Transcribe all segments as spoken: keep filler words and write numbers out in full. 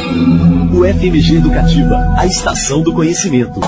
O F M G Educativa, a estação do conhecimento.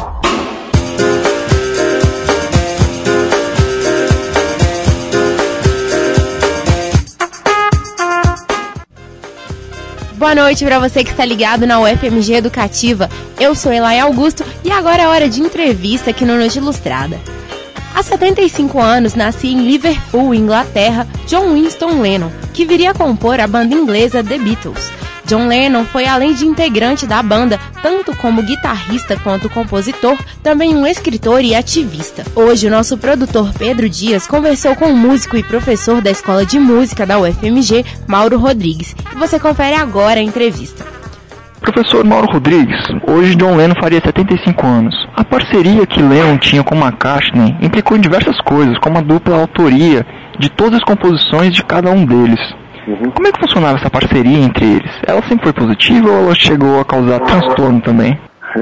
Boa noite para você que está ligado na U F M G Educativa. Eu sou Elay Augusto e agora é hora de entrevista aqui no Noite Ilustrada. Há setenta e cinco anos nascia em Liverpool, Inglaterra, John Winston Lennon, que viria a compor a banda inglesa The Beatles. John Lennon foi, além de integrante da banda, tanto como guitarrista quanto compositor, também um escritor e ativista. Hoje, o nosso produtor Pedro Dias conversou com o músico e professor da Escola de Música da U F M G, Mauro Rodrigues, e você confere agora a entrevista. Professor Mauro Rodrigues, hoje John Lennon faria setenta e cinco anos. A parceria que Lennon tinha com McCartney implicou em diversas coisas, como a dupla autoria de todas as composições de cada um deles. Uhum. Como é que funcionava essa parceria entre eles? Ela sempre foi positiva ou ela chegou a causar transtorno também?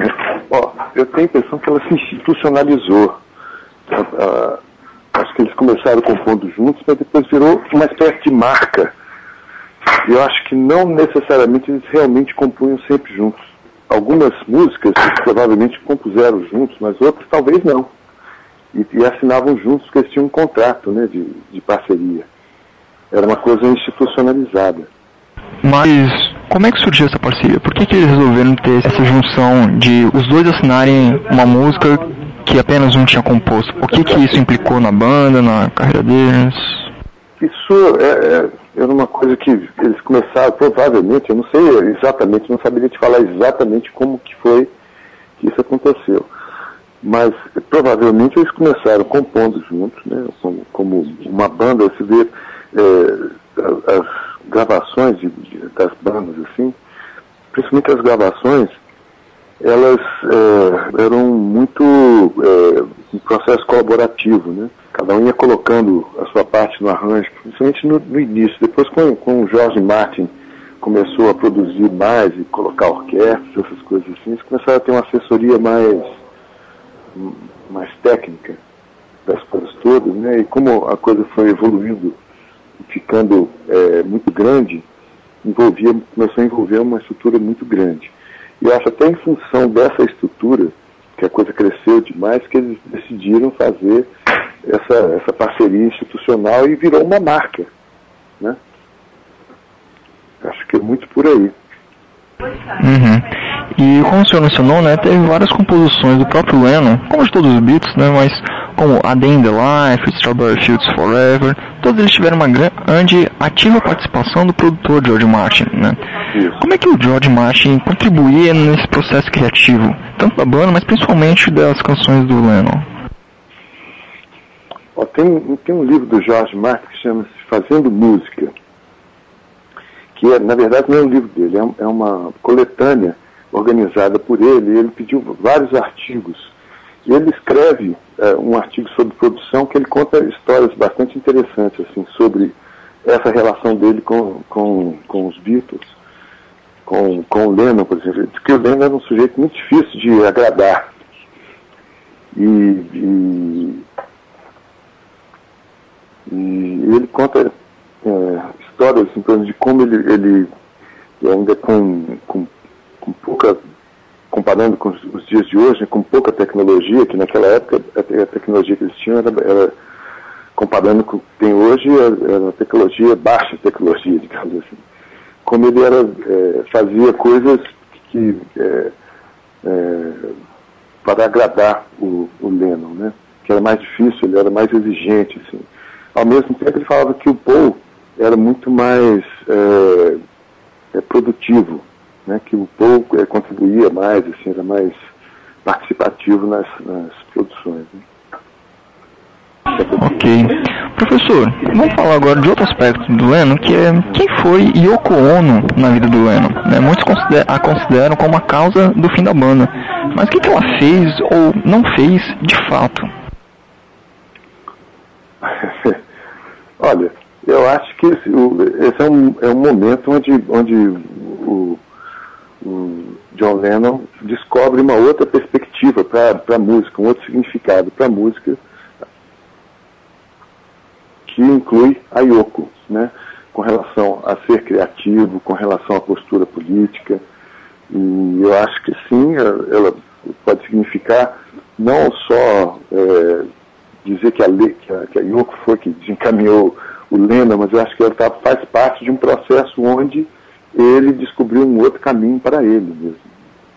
Ó, eu tenho a impressão que ela se institucionalizou. Uh, uh, acho que eles começaram compondo juntos, mas depois virou uma espécie de marca. E eu acho que não necessariamente eles realmente compunham sempre juntos. Algumas músicas eles provavelmente compuseram juntos, mas outras talvez não. E, e assinavam juntos porque eles tinham um contrato, né, de, de parceria. Era uma coisa institucionalizada. Mas como é que surgiu essa parceria? Por que, que eles resolveram ter essa junção de os dois assinarem uma música que apenas um tinha composto? O que, que isso implicou na banda, na carreira deles? Isso é, é, era uma coisa que eles começaram, provavelmente, eu não sei exatamente, não saberia te falar exatamente como que foi que isso aconteceu. Mas provavelmente eles começaram compondo juntos, né, como, como uma banda, se vê é, as gravações de, de, das bandas, assim, principalmente as gravações, elas é, eram muito é, um processo colaborativo, né? Cada um ia colocando a sua parte no arranjo, principalmente no, no início. Depois, com, com o George Martin começou a produzir mais e colocar orquestras, essas coisas assim, eles começaram a ter uma assessoria mais, mais técnica das coisas todas, né? E como a coisa foi evoluindo, ficando é, muito grande, envolvia, começou a envolver uma estrutura muito grande. E eu acho até em função dessa estrutura, que a coisa cresceu demais, que eles decidiram fazer essa, essa parceria institucional e virou uma marca, né? Acho que é muito por aí. Uhum. E como o senhor mencionou, né, teve várias composições do próprio Lennon, como de todos os Beatles, né, mas como A Day in the Life, Strawberry Fields Forever, todos eles tiveram uma grande ativa participação do produtor George Martin, né? Isso. Como é que o George Martin contribuía nesse processo criativo, tanto da banda, mas principalmente das canções do Lennon? Ó, tem, tem um livro do George Martin que chama-se Fazendo Música, que é, na verdade não é um livro dele, é, é uma coletânea organizada por ele, e ele pediu vários artigos. E ele escreve é, um artigo sobre produção que ele conta histórias bastante interessantes, assim, sobre essa relação dele com, com, com os Beatles, com, com o Lennon, por exemplo. Porque o Lennon era um sujeito muito difícil de agradar. E, e, e ele conta é, histórias em torno de como ele, ele ainda com, com, com pouca, comparando com os dias de hoje, com pouca tecnologia, que naquela época a, a tecnologia que eles tinham era, era comparando com o que tem hoje, era uma tecnologia, baixa tecnologia, digamos assim. Como ele era, é, fazia coisas que, é, é, para agradar o, o Lennon, né? Que era mais difícil, ele era mais exigente, assim. Ao mesmo tempo ele falava que o Paul era muito mais é, é, produtivo, né? Que o Paul é, contribuía mais, assim, era mais participativo nas, nas produções, né? Ok. Professor, vamos falar agora de outro aspecto do Lennon, que é quem foi Yoko Ono na vida do Lennon, né? Muitos a consideram como a causa do fim da banda, mas o que, que ela fez ou não fez de fato? Olha, eu acho que esse, esse é, um, é um momento onde, onde o, o John Lennon descobre uma outra perspectiva para a música, um outro significado para a música, que inclui a Yoko, né, com relação a ser criativo, com relação à postura política, justificar não só é, dizer que a, que, a, que a Yoko foi que desencaminhou o Lennon, mas eu acho que ela tá, faz parte de um processo onde ele descobriu um outro caminho para ele mesmo.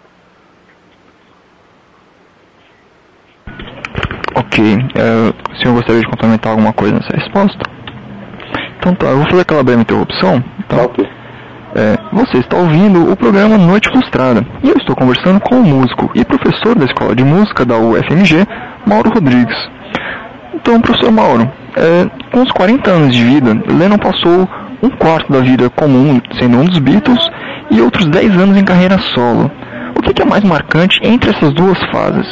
Ok. É, o senhor gostaria de complementar alguma coisa nessa resposta? Então tá, eu vou fazer aquela breve interrupção. Então, Ok. é, você está ouvindo o programa Noite Ilustrada e eu estou conversando com o músico e professor da Escola de Música da U F M G, Mauro Rodrigues. Então, professor Mauro, é, com os quarenta anos de vida, Lennon passou um quarto da vida comum sendo um dos Beatles e outros dez anos em carreira solo. O que, que é mais marcante entre essas duas fases?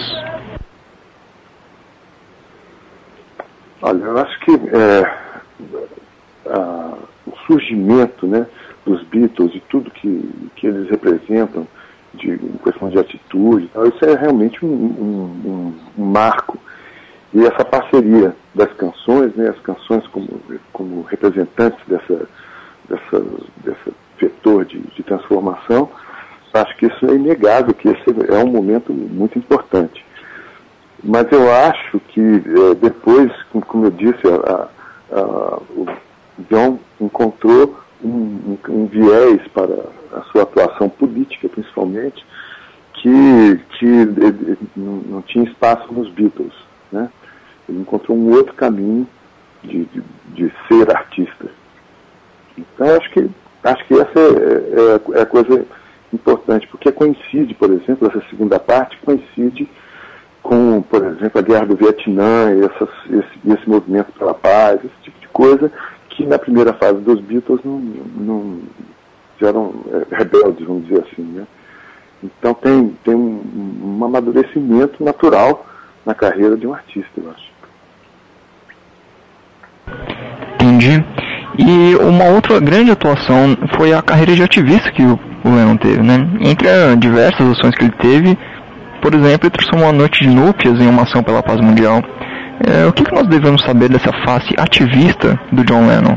Olha, eu acho que é, a, o surgimento, né, dos Beatles e tudo que, que eles representam de questão de atitude, então, isso é realmente um, um, um, um marco. E essa parceria das canções, né, as canções como, como representantes dessa, dessa, desse vetor de, de transformação, acho que isso é inegável, que esse é um momento muito importante. Mas eu acho que é, depois, como eu disse, a, a, o John encontrou um, um, um viés para a sua atuação política, principalmente, que, que ele, não, não tinha espaço nos Beatles, né? Ele encontrou um outro caminho de, de, de ser artista. Então, acho que, acho que essa é, é, é a coisa importante, porque coincide, por exemplo, essa segunda parte coincide com, por exemplo, a guerra do Vietnã, essas, esse, esse movimento pela paz, esse tipo de coisa, que na primeira fase dos Beatles não, não eram rebeldes, vamos dizer assim, né? Então tem, tem um, um amadurecimento natural na carreira de um artista, eu acho. Entendi. E uma outra grande atuação foi a carreira de ativista que o Lennon teve, né? Entre as diversas ações que ele teve, por exemplo, ele transformou a Noite de Núpcias em uma ação pela paz mundial. É, o que, que nós devemos saber dessa face ativista do John Lennon?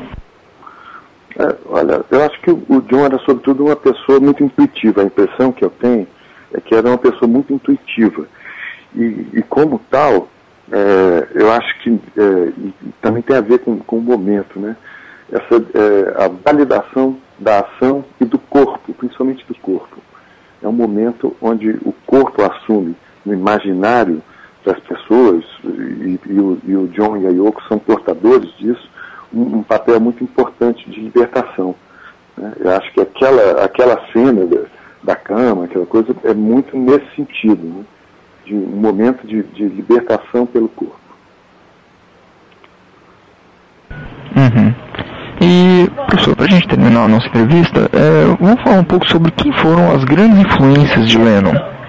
É, olha, eu acho que o John era sobretudo uma pessoa muito intuitiva. A impressão que eu tenho é que era uma pessoa muito intuitiva. E, e como tal, é, eu acho que é, também tem a ver com, com o momento, né? Essa, é, a validação da ação e do corpo, principalmente do corpo. É um momento onde o corpo assume no imaginário das pessoas, e, e, o, e o John e a Yoko são portadores disso, um, um papel muito importante de libertação, né? Eu acho que aquela, aquela cena da, da cama, aquela coisa, é muito nesse sentido, né? De um momento de, de libertação pelo corpo. Uhum. E, professor, para a gente terminar a nossa entrevista, é, vamos falar um pouco sobre quem foram as grandes influências de Lennon.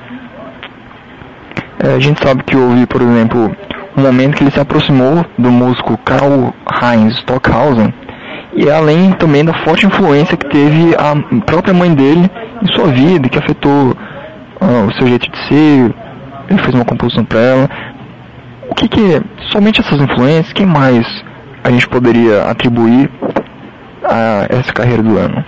É, a gente sabe que houve, por exemplo, um momento que ele se aproximou do músico Karl-Heinz Stockhausen, e além também da forte influência que teve a própria mãe dele em sua vida, que afetou uh, o seu jeito de ser. Ele fez uma composição para ela. O que que, somente essas influências, quem mais a gente poderia atribuir a essa carreira do Lennon?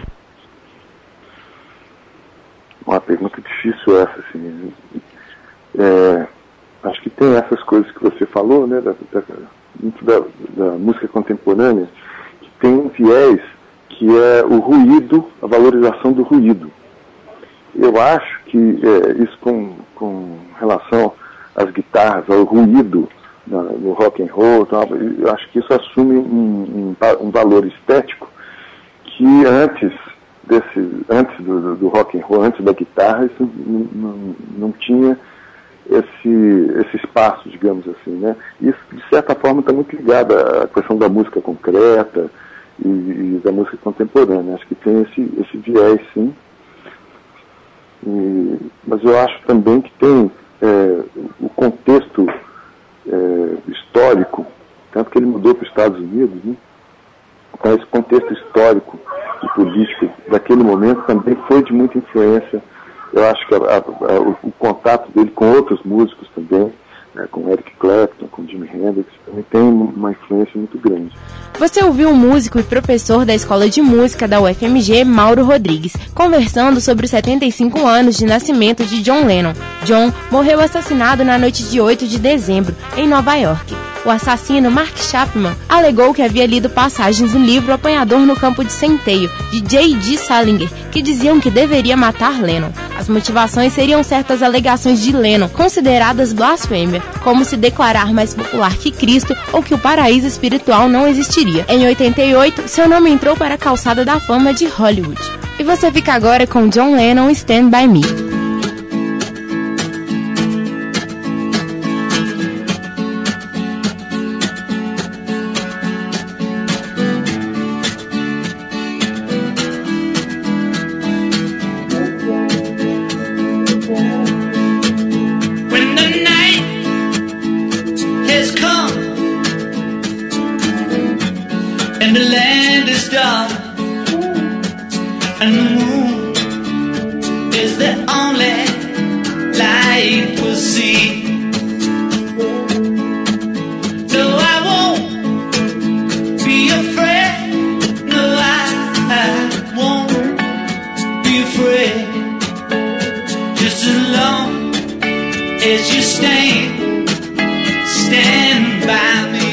Uma pergunta difícil essa, assim. É, acho que tem essas coisas que você falou, né, da, da, da, da música contemporânea, que tem um viés que é o ruído, a valorização do ruído. Eu acho que é, isso com, com relação às guitarras, ao ruído na, no rock and roll, então, eu acho que isso assume um, um, um valor estético que antes desse, antes do, do rock and roll, antes da guitarra, isso não, não, não tinha esse, esse espaço, digamos assim, né? Isso, de certa forma, está muito ligado à questão da música concreta e, e da música contemporânea. Acho que tem esse, esse viés, sim. E, mas eu acho também que tem é, o contexto é, histórico, tanto que ele mudou para os Estados Unidos, né? Então esse contexto histórico e político daquele momento também foi de muita influência. Eu acho que a, a, a, o, o contato dele com outros músicos também, né, com Eric Clapton, com Jimi Hendrix, também tem uma influência muito grande. Você ouviu o músico e professor da Escola de Música da U F M G, Mauro Rodrigues, conversando sobre os setenta e cinco anos de nascimento de John Lennon. John morreu assassinado na noite de oito de dezembro, em Nova York. O assassino, Mark Chapman, alegou que havia lido passagens do livro Apanhador no Campo de Centeio, de J D Salinger, que diziam que deveria matar Lennon. As motivações seriam certas alegações de Lennon, consideradas blasfêmia, como se declarar mais popular que Cristo ou que o paraíso espiritual não existiria. Em oitenta e oito, seu nome entrou para a calçada da fama de Hollywood. E você fica agora com John Lennon, Stand By Me. And the land is dark, and the moon is the only light we'll see. No, I won't be afraid. No, I, I won't be afraid. Just as long as you stand, stand by me.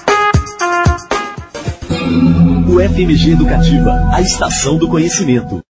U F M G Educativa, a estação do conhecimento.